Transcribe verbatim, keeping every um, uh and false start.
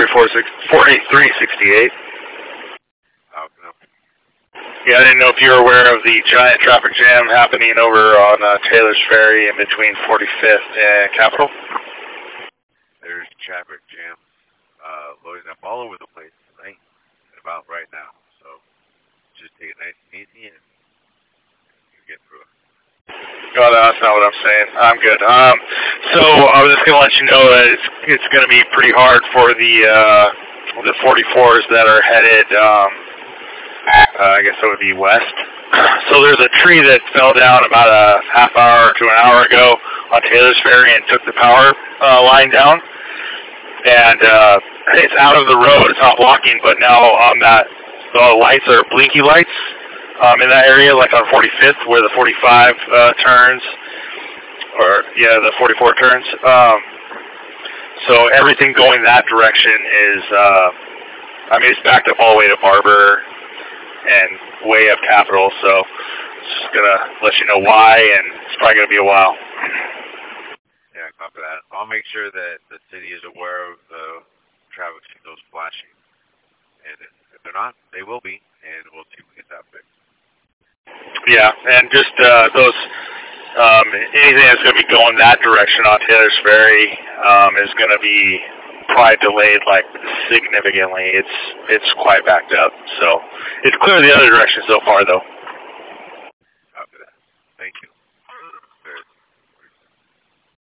four eight three six eight. Oh, no. Yeah, I didn't know if you were aware of the giant traffic jam happening over on uh, Taylor's Ferry in between forty-fifth and Capitol. There's traffic jam uh, loading up all over the place tonight, about right now. So just take it nice and easy and you get through it. Oh, no, that's not what I'm saying. I'm good. Um, so I was just going to let you know that it's, it's going to be pretty hard for the uh, the forty-fours that are headed, um, uh, I guess it would be west. So there's a tree that fell down about a half hour to an hour ago on Taylor's Ferry and took the power uh, line down. And uh, it's out of the road. It's not blocking, but now on that, the lights are blinky lights. Um, in that area, like on forty-fifth, where the forty-five uh, turns, or yeah, the forty-four turns. Um, so everything going that direction is, uh, I mean, it's backed up all the way to Barber and way up Capitol. So just gonna let you know why, and it's probably gonna be a while. Yeah, copy that. I'll make sure that the city is aware of the traffic signals flashing, and if they're not, they will be, and we'll see if we get that fixed. Yeah, and just uh, those, um, anything that's going to be going that direction on Taylor's Ferry um, is going to be probably delayed like significantly. It's it's quite backed up, so it's clear the other direction so far, though. Copy that. Thank you.